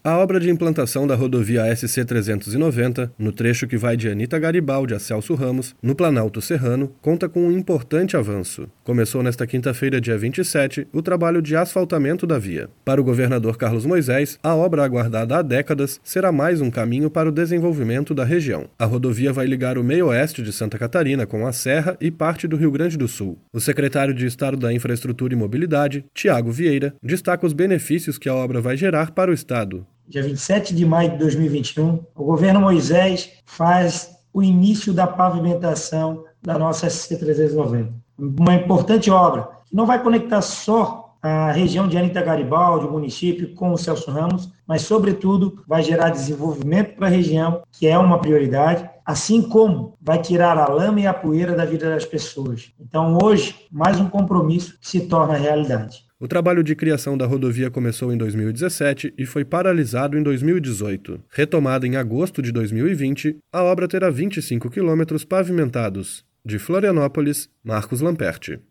A obra de implantação da rodovia SC-390, no trecho que vai de Anita Garibaldi a Celso Ramos, no Planalto Serrano, conta com um importante avanço. Começou nesta quinta-feira, dia 27, o trabalho de asfaltamento da via. Para o governador Carlos Moisés, a obra aguardada há décadas será mais um caminho para o desenvolvimento da região. A rodovia vai ligar o meio-oeste de Santa Catarina com a Serra e parte do Rio Grande do Sul. O secretário de Estado da Infraestrutura e Mobilidade, Tiago Vieira, destaca os benefícios que a obra vai gerar para o Estado. Dia 27 de maio de 2021, o governo Moisés faz o início da pavimentação da nossa SC-390. Uma importante obra que não vai conectar só a região de Anita Garibaldi, o município, com o Celso Ramos, mas, sobretudo, vai gerar desenvolvimento para a região, que é uma prioridade, assim como vai tirar a lama e a poeira da vida das pessoas. Então, hoje, mais um compromisso que se torna realidade. O trabalho de criação da rodovia começou em 2017 e foi paralisado em 2018. Retomada em agosto de 2020, a obra terá 25 quilômetros pavimentados. De Florianópolis, Marcos Lamperti.